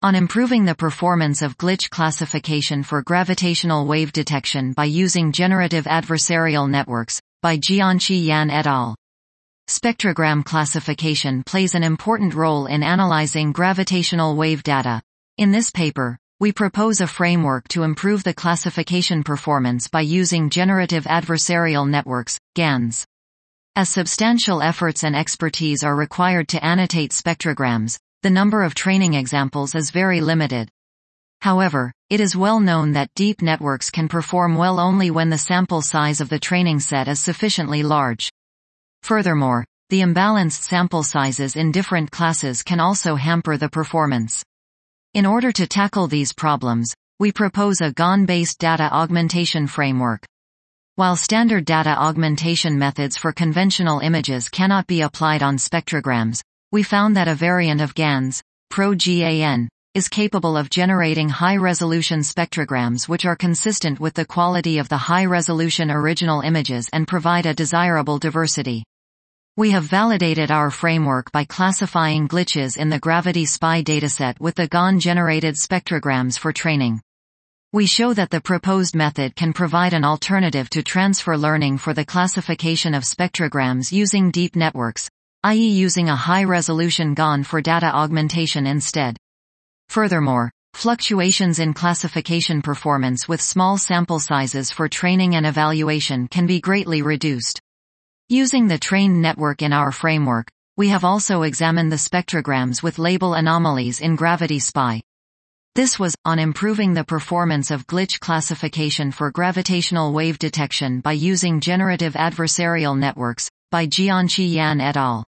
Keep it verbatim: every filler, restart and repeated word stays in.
On improving the performance of glitch classification for gravitational wave detection by using generative adversarial networks, by Jianqi Yan et al. Spectrogram classification plays an important role in analyzing gravitational wave data. In this paper, we propose a framework to improve the classification performance by using generative adversarial networks, GANs. As substantial efforts and expertise are required to annotate spectrograms, the number of training examples is very limited. However, it is well known that deep networks can perform well only when the sample size of the training set is sufficiently large. Furthermore, the imbalanced sample sizes in different classes can also hamper the performance. In order to tackle these problems, we propose a GAN-based data augmentation framework. While standard data augmentation methods for conventional images cannot be applied on spectrograms, we found that a variant of GANs, ProGAN, is capable of generating high-resolution spectrograms which are consistent with the quality of the high-resolution original images and provide a desirable diversity. We have validated our framework by classifying glitches in the Gravity S P Y dataset with the GAN-generated spectrograms for training. We show that the proposed method can provide an alternative to transfer learning for the classification of spectrograms using deep networks, that is using a high-resolution GAN for data augmentation instead. Furthermore, fluctuations in classification performance with small sample sizes for training and evaluation can be greatly reduced. Using the trained network in our framework, we have also examined the spectrograms with label anomalies in Gravity S P Y. This was, on improving the performance of glitch classification for gravitational wave detection by using generative adversarial networks, by Jianqi Yan et al.